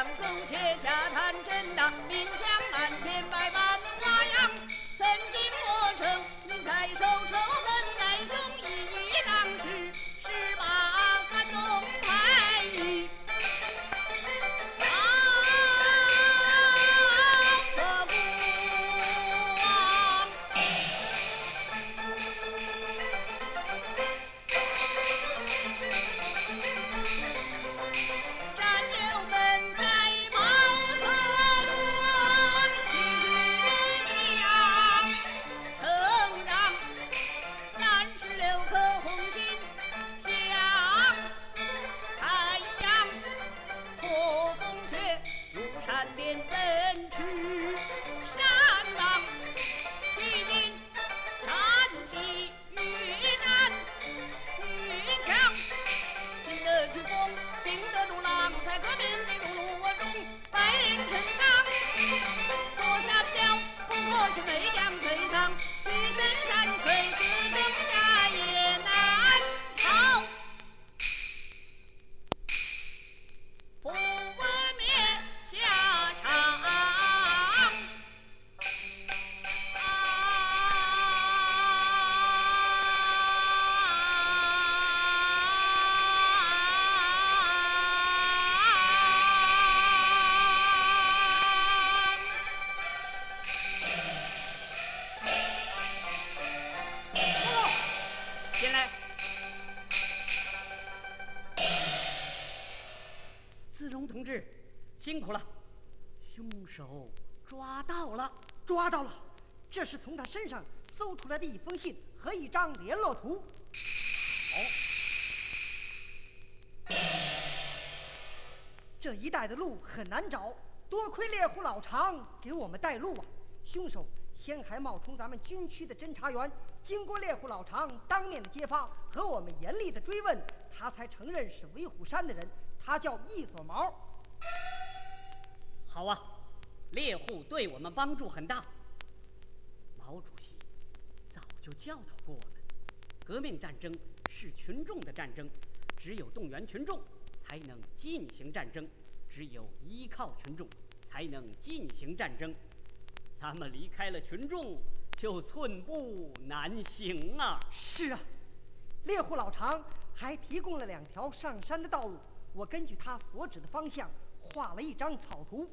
将苟且家谈真当，民相满千百般花样。曾经我称你才手抽分在兄义当时18番东派语。 辛苦了，凶手抓到了， 抓到了！这是从他身上搜出来的一封信和一张联络图。好，这一带的路很难找，多亏猎户老常给我们带路啊！凶手先还冒充咱们军区的侦察员，经过猎户老常当面的揭发和我们严厉的追问，他才承认是威虎山的人，他叫易左毛。 好啊，猎户对我们帮助很大。毛主席早就教导过我们，革命战争是群众的战争，只有动员群众才能进行战争，只有依靠群众才能进行战争。咱们离开了群众，就寸步难行啊！ 是啊，猎户老常还提供了2条上山的道路，我根据他所指的方向画了一张草图。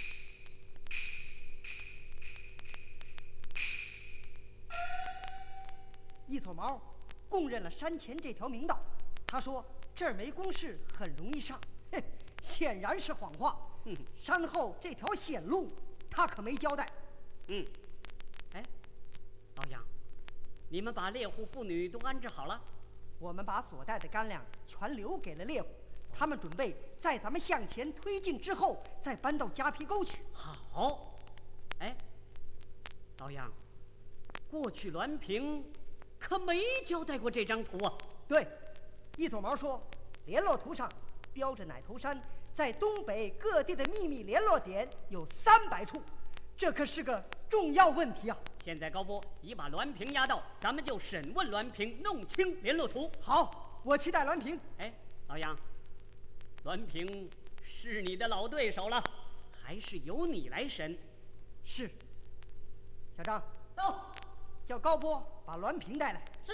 易左毛供认了山前这条明道，他说这儿没工事，很容易上，显然是谎话。山后这条险路他可没交代。 哎，老杨，你们把猎户妇女都安置好了？ 我们把所带的干粮全留给了猎户，他们准备在咱们向前推进之后再搬到夹皮沟去。 好。哎，老杨，过去栾平可没交代过这张图啊。 对，易左毛说联络图上标着奶头山在东北各地的秘密联络点有300处，这可是个重要问题啊！ 现在高波已把栾平押到，咱们就审问栾平，弄清联络图。 好，我期待栾平。 哎，老杨，栾平是你的老对手了，还是由你来审？ 是。小张， 到， 叫高波把栾平带来。 是。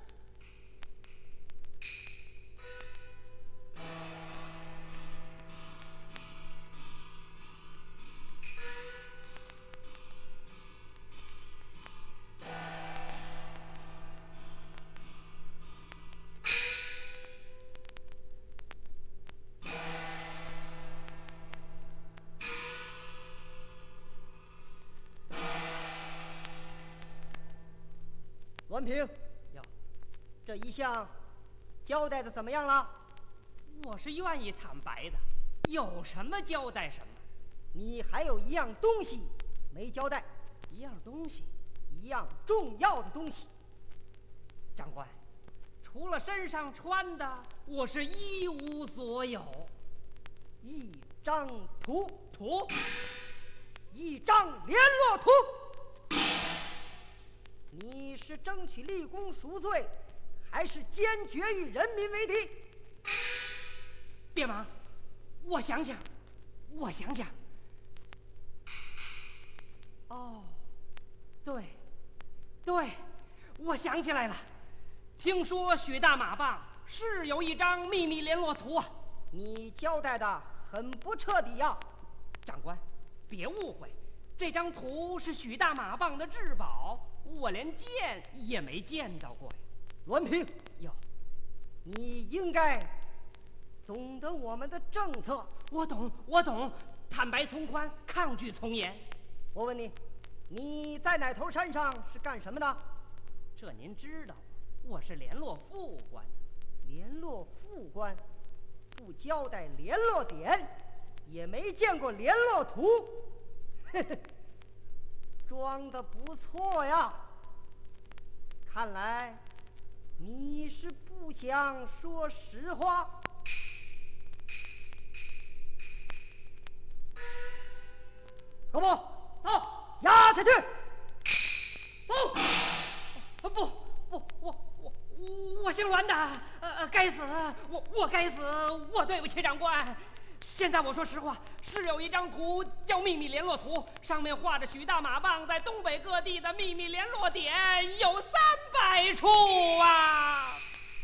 栾平，这一项交代的怎么样了？ 我是愿意坦白的，有什么交代什么。 你还有一样东西没交代。 一样东西？ 一样重要的东西。 长官，除了身上穿的，我是一无所有。 一张图，一张联络图。你是争取立功赎罪，还是坚决与人民为敌？ 别忙，我想想。 我想想。哦，对，我想起来了。听说许大马棒是有一张秘密联络图啊。 你交代的很不彻底呀。 长官，别误会，这张图是许大马棒的至宝，我连见也没见到过呀。 栾平， 哟， 你应该懂得我们的政策。 我懂，坦白从宽，抗拒从严。 我问你，你在奶头山上是干什么的？ 这您知道，我是联络副官。 联络副官，不交代联络点，也没见过联络图，装得不错呀。看来你是不想说实话。高木，到，押下去。走。 我姓栾的，该死，我该死，我对不起长官。现在我说实话，是有一张图叫秘密联络图，上面画着许大马棒在东北各地的秘密联络点有300处啊。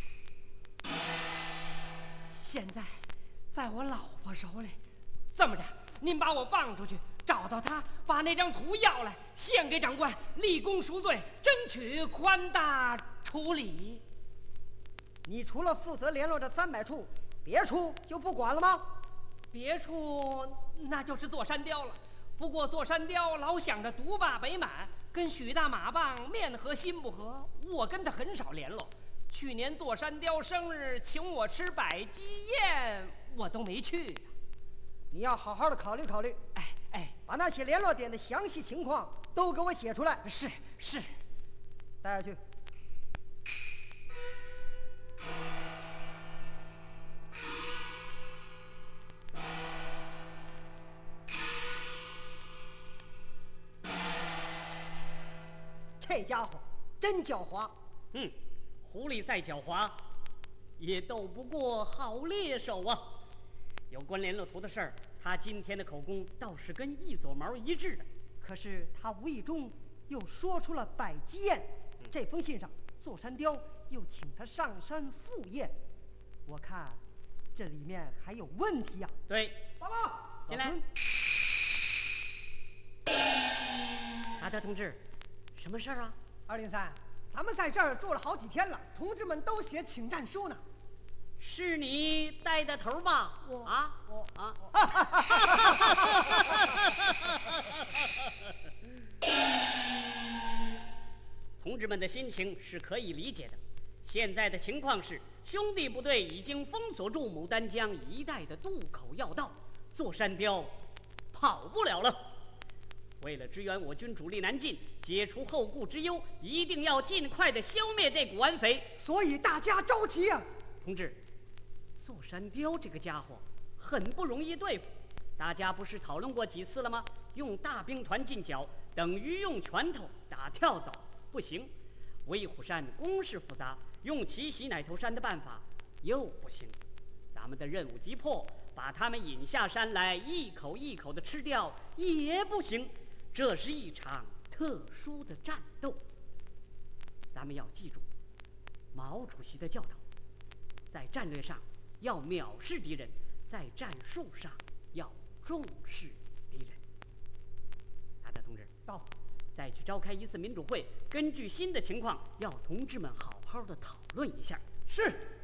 现在在我老婆手里，这么着，您把我放出去，找到他，把那张图要来，献给长官，立功赎罪，争取宽大处理。 你除了负责联络这300处，别处就不管了吗？ 别处那就是座山雕了。不过座山雕老想着独霸北满，跟许大马棒面和心不和，我跟他很少联络。去年座山雕生日请我吃百鸡宴，我都没去。 你要好好的考虑考虑。 哎， 把那些联络点的详细情况都给我写出来。 是， 带下去。这家伙真狡猾。 狐狸再狡猾，也斗不过好猎手啊。有关联络图的事儿，他今天的口供倒是跟一撮毛一致的。 可是他无意中又说出了百鸡宴，这封信上座山雕又请他上山赴宴，我看这里面还有问题呀。 对， 报告， 进来。达德同志，什么事儿啊 ？203，咱们在这儿住了好几天了，同志们都写请战书呢。 是你带的头吧？同志们的心情是可以理解的。现在的情况是，兄弟部队已经封锁住牡丹江一带的渡口要道，座山雕跑不了了。为了支援我军主力南进，解除后顾之忧，一定要尽快的消灭这股顽匪。 所以大家着急呀。 同志，座山雕这个家伙很不容易对付，大家不是讨论过几次了吗？用大兵团进剿等于用拳头打跳蚤，不行。威虎山工事复杂，用奇袭奶头山的办法又不行。咱们的任务急迫，把他们引下山来，一口一口的吃掉也不行。这是一场特殊的战斗。咱们要记住毛主席的教导，在战略上要藐视敌人，在战术上要重视敌人。达德同志， 到， 再去召开一次民主会，根据新的情况，要同志们好好的讨论一下。 是。